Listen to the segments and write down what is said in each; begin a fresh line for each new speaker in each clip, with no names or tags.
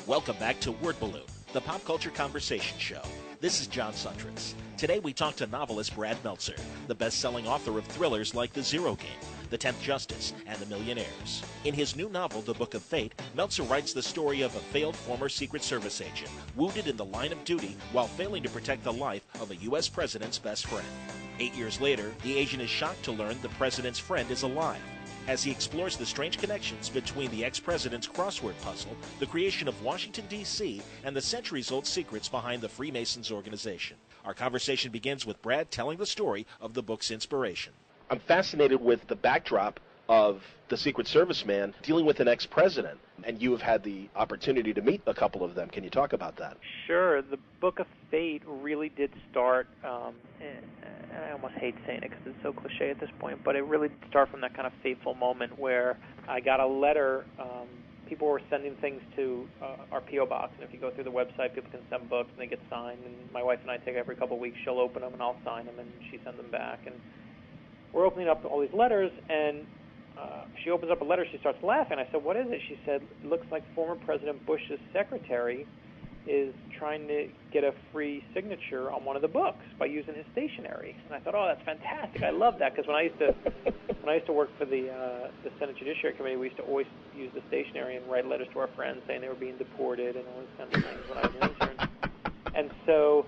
Welcome back to Word Balloon, the pop culture conversation show. This is John Suttris. Today we talk to novelist Brad Meltzer, the best-selling author of thrillers like The Zero Game, The Tenth Justice, and The Millionaires. In his new novel, The Book of Fate, Meltzer writes the story of a failed former Secret Service agent, wounded in the line of duty while failing to protect the life of a U.S. president's best friend. 8 years later, the agent is shocked to learn the president's friend is alive. As he explores the strange connections between the ex-president's crossword puzzle, the creation of Washington, D.C., and the centuries-old secrets behind the Freemasons organization. Our conversation begins with Brad telling the story of the book's inspiration. I'm fascinated with the backdrop of the Secret Service man dealing with an ex-president, and you have had the opportunity to meet a couple of them. Can you talk about that?
Sure. The Book of Fate really did start, and I almost hate saying it because it's so cliche at this point, but it really did start from that kind of fateful moment where I got a letter. People were sending things to our P.O. box, and if you go through the website, people can send books, and they get signed, and my wife and I take every couple of weeks. She'll open them, and I'll sign them, and she sends them back. And we're opening up all these letters, and she opens up a letter. She starts laughing. I said, "What is it?" She said, "It looks like former President Bush's secretary is trying to get a free signature on one of the books by using his stationery." And I thought, "Oh, that's fantastic! I love that," because when I used to work for the Senate Judiciary Committee, we used to always use the stationery and write letters to our friends saying they were being deported and all these kinds of things when I was an intern. And so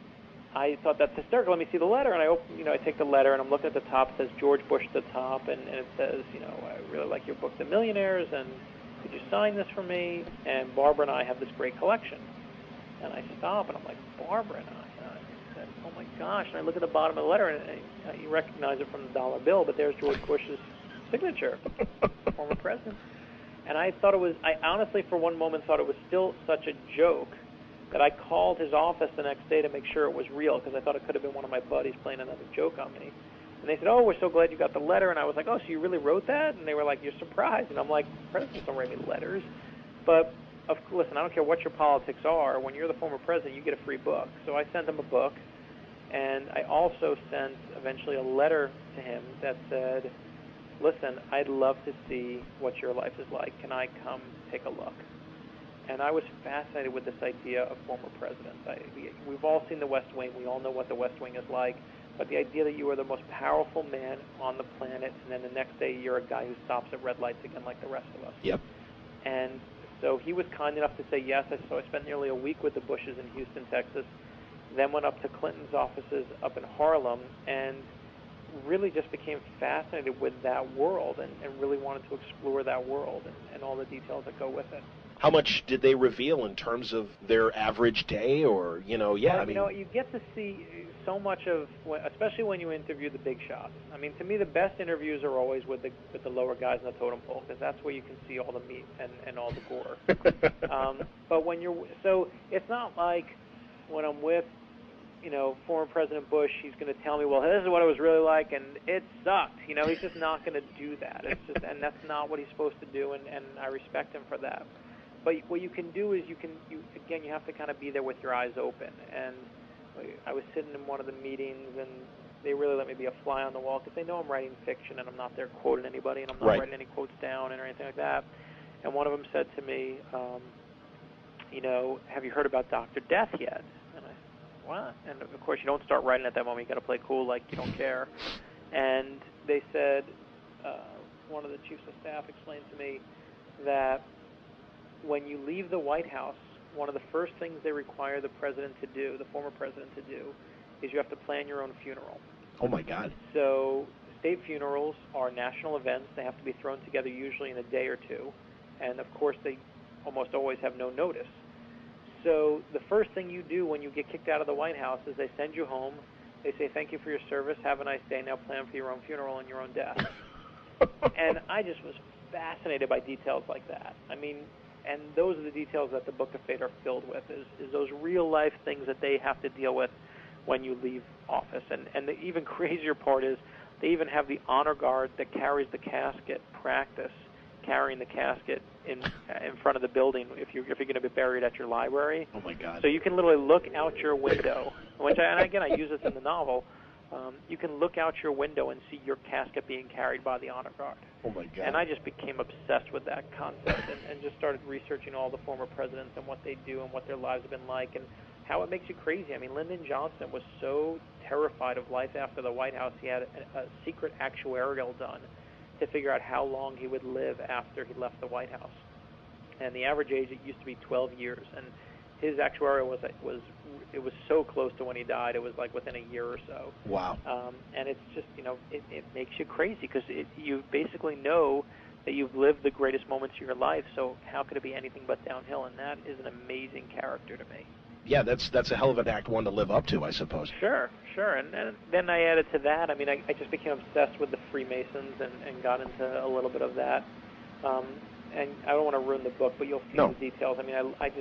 I thought, that's hysterical. Let me see the letter. And I take the letter, and I'm looking at the top. It says George Bush at the top, and it says, "I really like your book, The Millionaires, and could you sign this for me?" And Barbara and I have this great collection. And I stop, and I'm like, "Barbara and I said, oh my gosh." And I look at the bottom of the letter, and you recognize it from the dollar bill, but there's George Bush's signature, former president. And I honestly, for one moment, thought it was still such a joke that I called his office the next day to make sure it was real, because I thought it could have been one of my buddies playing another joke on me. And they said, "Oh, we're so glad you got the letter." And I was like, "Oh, so you really wrote that?" And they were like, "You're surprised." And I'm like, "Presidents don't write me letters." But listen, I don't care what your politics are. When you're the former president, you get a free book. So I sent him a book, and I also sent eventually a letter to him that said, "Listen, I'd love to see what your life is like. Can I come take a look?" And I was fascinated with this idea of former presidents. We've all seen The West Wing. We all know what The West Wing is like. But the idea that you are the most powerful man on the planet, and then the next day you're a guy who stops at red lights again like the rest of us.
Yep.
And so he was kind enough to say yes. So I spent nearly a week with the Bushes in Houston, Texas, then went up to Clinton's offices up in Harlem, and really just became fascinated with that world and really wanted to explore that world and all the details that go with it.
How much did they reveal in terms of their average day, or,
you get to see so much of, especially when you interview the big shots. I mean, to me, the best interviews are always with the lower guys in the totem pole, because that's where you can see all the meat and all the gore. But so it's not like when I'm with, former President Bush, he's going to tell me, "Well, this is what it was really like, and it sucked." He's just not going to do that. And that's not what he's supposed to do, and I respect him for that. But what you can do is you have to kind of be there with your eyes open. And I was sitting in one of the meetings, and they really let me be a fly on the wall, because they know I'm writing fiction and I'm not there quoting anybody, and I'm not writing any quotes down or anything like that. And one of them said to me, "Have you heard about Dr. Death yet?" And I said, "What?" And of course, you don't start writing at that moment. You got to play cool, like you don't care. And they said, one of the chiefs of staff explained to me that when you leave the White House, one of the first things they require the president to do, the former president to do, is you have to plan your own funeral.
Oh, my God.
So state funerals are national events. They have to be thrown together usually in a day or two. And, of course, they almost always have no notice. So the first thing you do when you get kicked out of the White House is they send you home. They say, "Thank you for your service. Have a nice day. Now plan for your own funeral and your own death." And I just was fascinated by details like that. I mean, and those are the details that the Book of Fate are filled with, is those real-life things that they have to deal with when you leave office. And the even crazier part is they even have the honor guard that carries the casket practice carrying the casket in front of the building if you're going to be buried at your library.
Oh, my God.
So you can literally look out your window, I use this in the novel, you can look out your window and see your casket being carried by the honor guard.
Oh, my God.
And I just became obsessed with that concept and just started researching all the former presidents and what they do and what their lives have been like and how it makes you crazy. I mean, Lyndon Johnson was so terrified of life after the White House, he had a secret actuarial done to figure out how long he would live after he left the White House. And the average age, it used to be 12 years. And his actuarial was so close to when he died, it was like within a year or so.
Wow.
And it's just, it makes you crazy because you basically know that you've lived the greatest moments of your life, so how could it be anything but downhill? And that is an amazing character to me.
Yeah, that's a hell of an act one to live up to, I suppose.
Sure. And then I added to that, I mean, I just became obsessed with the Freemasons and got into a little bit of that. And I don't want to ruin the book, but you'll see the details. I mean,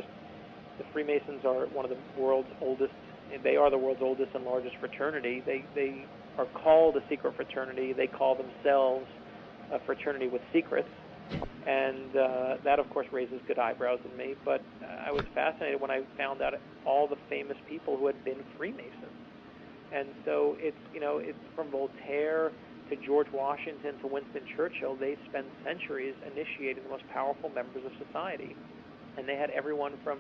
the Freemasons are one of the world's oldest. They are the world's oldest and largest fraternity. They are called a secret fraternity. They call themselves a fraternity with secrets, and that, of course, raises good eyebrows in me. But I was fascinated when I found out all the famous people who had been Freemasons, and so it's from Voltaire to George Washington to Winston Churchill. They spent centuries initiating the most powerful members of society, and they had everyone from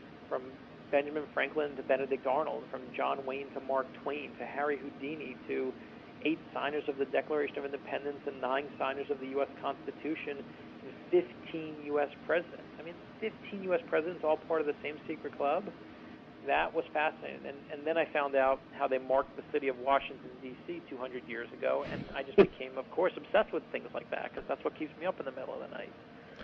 Benjamin Franklin to Benedict Arnold, from John Wayne to Mark Twain, to Harry Houdini, to 8 signers of the Declaration of Independence and 9 signers of the U.S. Constitution, and 15 U.S. presidents. I mean, 15 U.S. presidents all part of the same secret club. That was fascinating. And then I found out how they marked the city of Washington, D.C. 200 years ago, and I just became, of course, obsessed with things like that because that's what keeps me up in the middle of the night.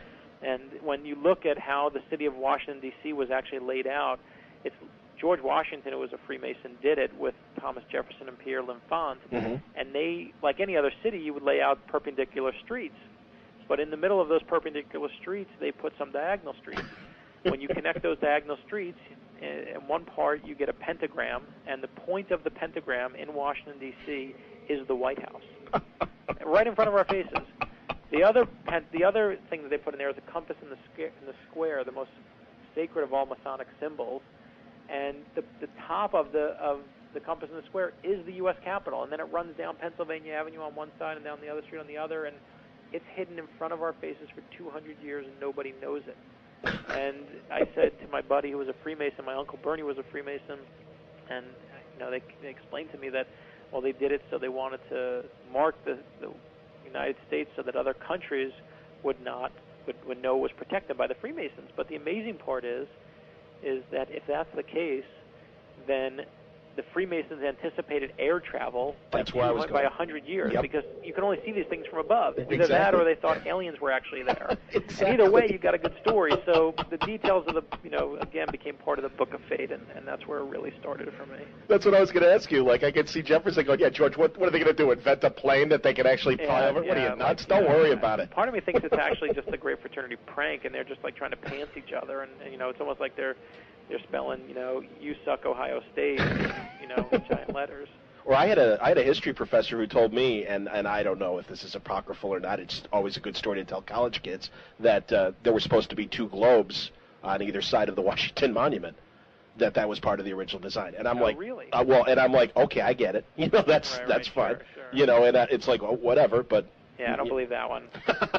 And when you look at how the city of Washington, D.C. was actually laid out, it's George Washington, who was a Freemason, did it with Thomas Jefferson and Pierre L'Enfant.
Mm-hmm.
And they, like any other city, you would lay out perpendicular streets. But in the middle of those perpendicular streets, they put some diagonal streets. When you connect those diagonal streets, in one part you get a pentagram, and the point of the pentagram in Washington, D.C. is the White House, right in front of our faces. The other thing that they put in there is a compass in the square, the most sacred of all Masonic symbols, and the top of the compass in the square is the U.S. Capitol, and then it runs down Pennsylvania Avenue on one side and down the other street on the other, and it's hidden in front of our faces for 200 years, and nobody knows it. And I said to my buddy who was a Freemason, my Uncle Bernie was a Freemason, and they explained to me that, well, they did it so they wanted to mark the United States so that other countries would know it was protected by the Freemasons. But the amazing part is that if that's the case, then the Freemasons anticipated air travel by 100 years, because you can only see these things from above. Either that or they thought aliens were actually there.
Exactly.
And either way, you got a good story. So the details of again, became part of the Book of Fate, and that's where it really started for me.
That's what I was going to ask you. Like, I could see Jefferson going, yeah, George, what are they going to do, invent a plane that they can actually fly over? What are you, nuts? Don't worry about it.
Part of me thinks it's actually just a great fraternity prank, and they're just like trying to pants each other, and it's almost like they're spelling, you suck Ohio State, in giant letters.
Or I had a history professor who told me, and I don't know if this is apocryphal or not, it's always a good story to tell college kids, that there were supposed to be 2 globes on either side of the Washington Monument, that was part of the original design. And I'm like,
really?
And I'm like, okay, I get it. That's fine.
Sure.
And it's like, well, whatever, but...
Yeah, I don't believe that one.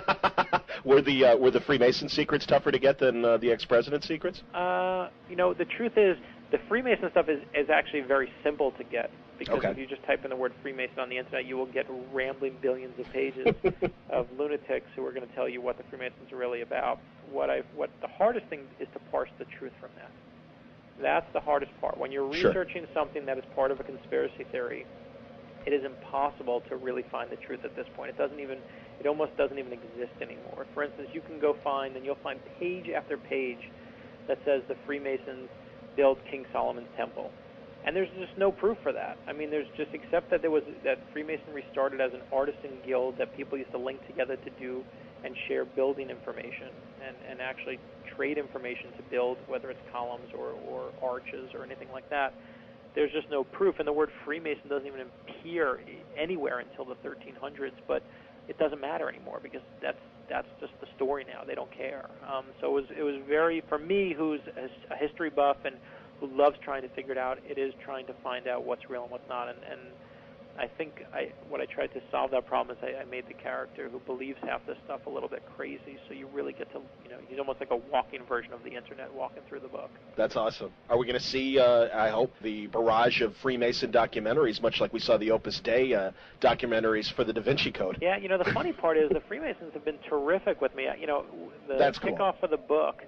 Were the Freemason secrets tougher to get than the ex-president's secrets?
The truth is, the Freemason stuff is actually very simple to get, because if you just type in the word Freemason on the internet, you will get rambling billions of pages of lunatics who are going to tell you what the Freemasons are really about. What the hardest thing is to parse the truth from that. That's the hardest part. When you're researching something that is part of a conspiracy theory, it is impossible to really find the truth at this point. It almost doesn't even exist anymore. For instance, you can go find, and you'll find page after page that says the Freemasons built King Solomon's Temple. And there's just no proof for that. I mean, there's just, except that that Freemasonry started as an artisan guild that people used to link together to do and share building information and actually trade information to build, whether it's columns or arches or anything like that. There's just no proof, and the word Freemason doesn't even appear anywhere until the 1300s, but it doesn't matter anymore because that's just the story now. They don't care. So it was very, for me, who's a history buff and who loves trying to figure it out, it is trying to find out what's real and what's not. And I think what I tried to solve that problem is I made the character who believes half this stuff a little bit crazy, so you really get to, he's almost like a walking version of the internet walking through the book.
That's awesome. Are we going to see, I hope, the barrage of Freemason documentaries, much like we saw the Opus Dei documentaries for the Da Vinci Code?
Yeah, the funny part is the Freemasons have been terrific with me. The
That's cool.
kickoff of the book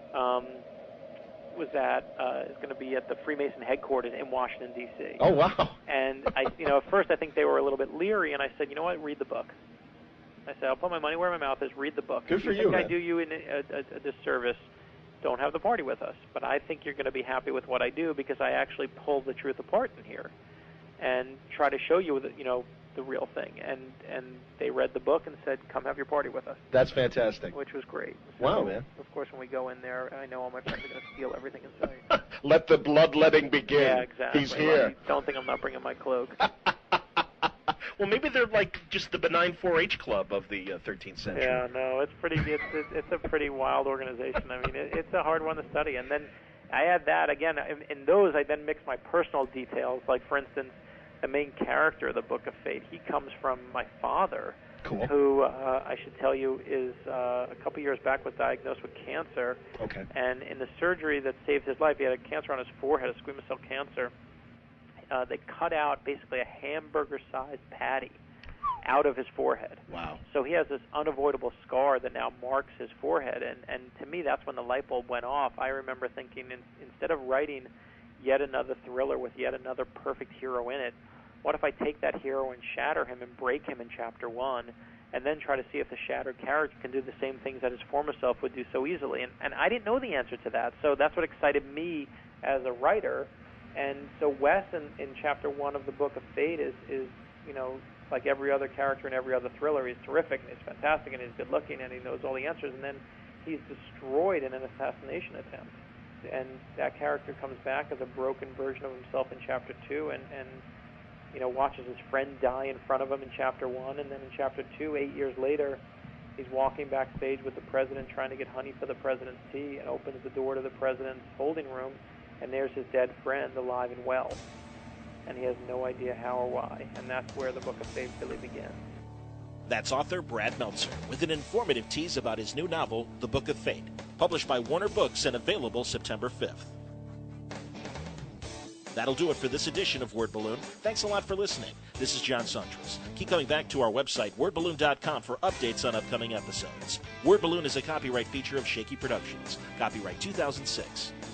was that it's going to be at the Freemason headquarters in Washington, D.C.
Oh, wow.
And at first I think they were a little bit leery, and I said, you know what, read the book. I said, I'll put my money where my mouth is, read the book.
Good for you,
If you think
man.
I do you a disservice, don't have the party with us. But I think you're going to be happy with what I do because I actually pull the truth apart in here and try to show you, the real thing. And they read the book and said, come have your party with us.
That's fantastic.
Which was great.
Wow,
So,
man.
Of course, when we go in there, I know all my friends are going to steal everything in sight.
Let the bloodletting begin.
Yeah, exactly.
He's here.
Don't think I'm not bringing my cloak.
Well, maybe they're like just the benign 4-H club of the 13th century.
Yeah, no, it's a pretty wild organization. I mean, it's a hard one to study. And then I add that again in those. I then mix my personal details. Like for instance, the main character of the Book of Fate. He comes from my father,
Cool.
who I should tell you is a couple years back was diagnosed with cancer.
Okay.
And in the surgery that saved his life, he had a cancer on his forehead, a squamous cell cancer. They cut out basically a hamburger-sized patty out of his forehead.
Wow.
So he has this unavoidable scar that now marks his forehead. And to me, that's when the light bulb went off. I remember thinking, instead of writing yet another thriller with yet another perfect hero in it, what if I take that hero and shatter him and break him in Chapter 1 and then try to see if the shattered character can do the same things that his former self would do so easily? And I didn't know the answer to that. So that's what excited me as a writer. And so Wes in Chapter 1 of the Book of Fate is like every other character in every other thriller. He's terrific and he's fantastic and he's good looking and he knows all the answers. And then he's destroyed in an assassination attempt. And that character comes back as a broken version of himself in Chapter 2 and watches his friend die in front of him in Chapter 1. And then in Chapter 2, 8 years later, he's walking backstage with the president trying to get honey for the president's tea and opens the door to the president's holding room. And there's his dead friend alive and well. And he has no idea how or why. And that's where the Book of Fate really begins.
That's author Brad Meltzer with an informative tease about his new novel, The Book of Fate, published by Warner Books and available September 5th. That'll do it for this edition of Word Balloon. Thanks a lot for listening. This is John Suntress. Keep coming back to our website, wordballoon.com, for updates on upcoming episodes. Word Balloon is a copyright feature of Shaky Productions. Copyright 2006.